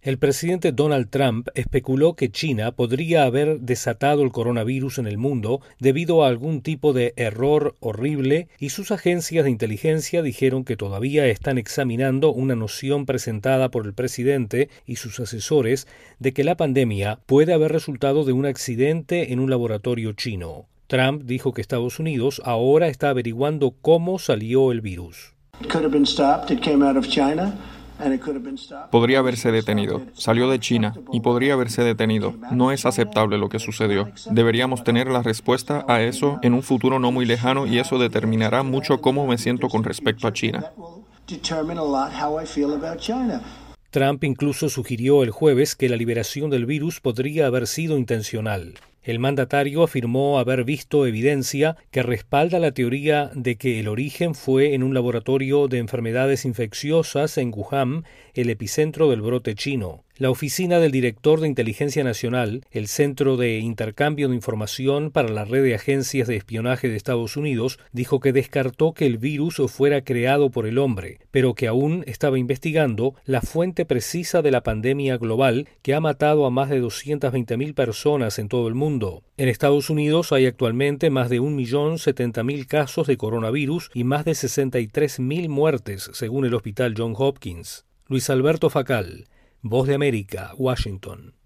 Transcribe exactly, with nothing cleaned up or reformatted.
El presidente Donald Trump especuló que China podría haber desatado el coronavirus en el mundo debido a algún tipo de error horrible, y sus agencias de inteligencia dijeron que todavía están examinando una noción presentada por el presidente y sus asesores de que la pandemia puede haber resultado de un accidente en un laboratorio chino. Trump dijo que Estados Unidos ahora está averiguando cómo salió el virus. Podría haberse detenido. Salió de China y podría haberse detenido. No es aceptable lo que sucedió. Deberíamos tener la respuesta a eso en un futuro no muy lejano, y eso determinará mucho cómo me siento con respecto a China. Trump incluso sugirió el jueves que la liberación del virus podría haber sido intencional. El mandatario afirmó haber visto evidencia que respalda la teoría de que el origen fue en un laboratorio de enfermedades infecciosas en Wuhan, el epicentro del brote chino. La oficina del director de Inteligencia Nacional, el Centro de Intercambio de Información para la Red de Agencias de Espionaje de Estados Unidos, dijo que descartó que el virus fuera creado por el hombre, pero que aún estaba investigando la fuente precisa de la pandemia global que ha matado a más de doscientas veinte mil personas en todo el mundo. En Estados Unidos hay actualmente más de un millón setenta mil casos de coronavirus y más de sesenta y tres mil muertes, según el Hospital Johns Hopkins. Luis Alberto Facal, Voz de América, Washington.